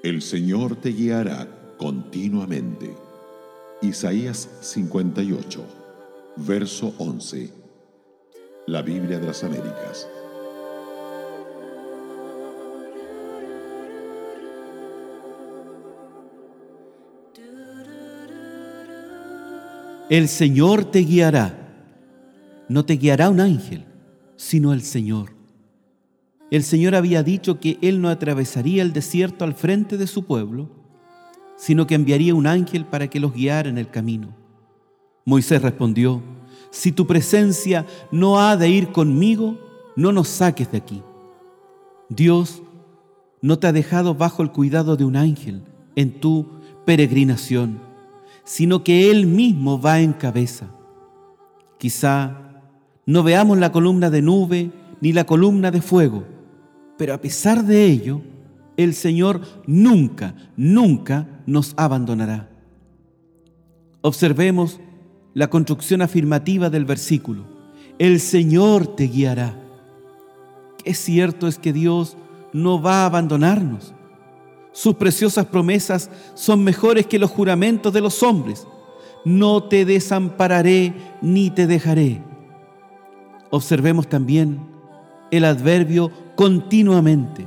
El Señor te guiará continuamente. Isaías 58, verso 11. La Biblia de las Américas. El Señor te guiará. No te guiará un ángel, sino el Señor. El Señor había dicho que Él no atravesaría el desierto al frente de su pueblo, sino que enviaría un ángel para que los guiara en el camino. Moisés respondió: si tu presencia no ha de ir conmigo, no nos saques de aquí. Dios no te ha dejado bajo el cuidado de un ángel en tu peregrinación, sino que Él mismo va en cabeza. Quizá no veamos la columna de nube ni la columna de fuego, pero a pesar de ello, el Señor nunca nos abandonará. Observemos la construcción afirmativa del versículo: el Señor te guiará. Qué cierto es que Dios no va a abandonarnos. Sus preciosas promesas son mejores que los juramentos de los hombres. No te desampararé ni te dejaré. Observemos también el adverbio continuamente.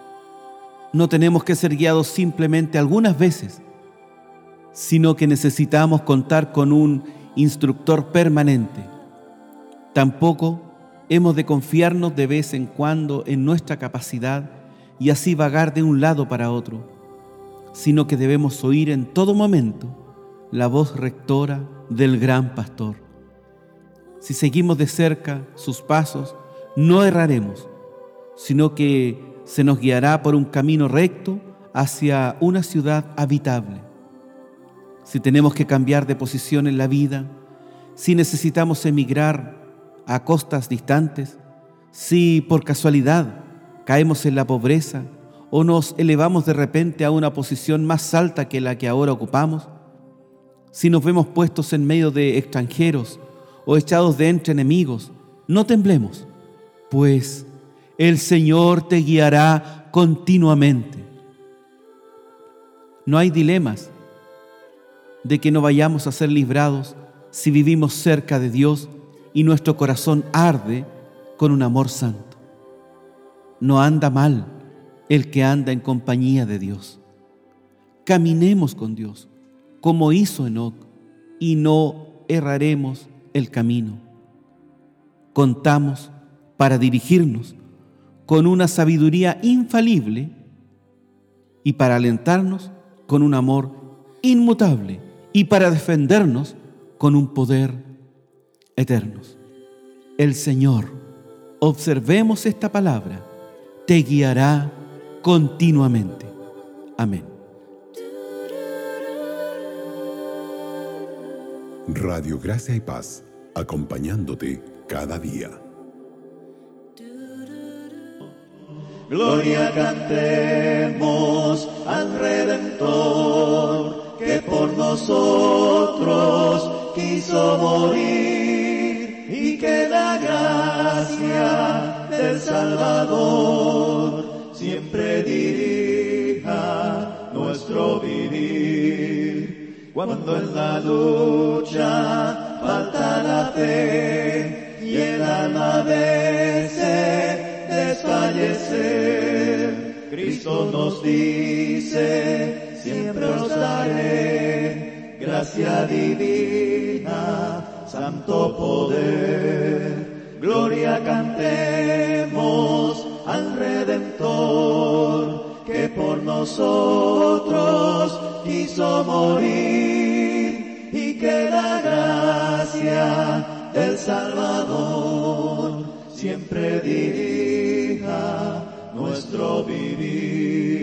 No tenemos que ser guiados simplemente algunas veces, sino que necesitamos contar con un instructor permanente. Tampoco hemos de confiarnos de vez en cuando en nuestra capacidad y así vagar de un lado para otro, sino que debemos oír en todo momento la voz rectora del gran pastor. Si seguimos de cerca sus pasos, no erraremos, sino que se nos guiará por un camino recto hacia una ciudad habitable. Si tenemos que cambiar de posición en la vida, si necesitamos emigrar a costas distantes, si por casualidad caemos en la pobreza o nos elevamos de repente a una posición más alta que la que ahora ocupamos, si nos vemos puestos en medio de extranjeros o echados de entre enemigos, no temblemos, pues el Señor te guiará continuamente. No hay dilemas de que no vayamos a ser librados si vivimos cerca de Dios y nuestro corazón arde con un amor santo. No anda mal el que anda en compañía de Dios. Caminemos con Dios, como hizo Enoc, y no erraremos el camino. Contamos para dirigirnos con una sabiduría infalible y para alentarnos con un amor inmutable y para defendernos con un poder eterno. El Señor, observemos esta palabra, te guiará continuamente. Amén. Radio Gracia y Paz, acompañándote cada día. Gloria cantemos al Redentor, que por nosotros quiso morir, y que la gracia del Salvador siempre dirija nuestro vivir. Cuando en la lucha falta la fe y el alma vence desfallecer, Cristo nos dice: siempre os daré gracia divina, santo poder. Gloria cantemos al Redentor, que por nosotros quiso morir, y que la gracia del Salvador siempre dirija nuestro vivir.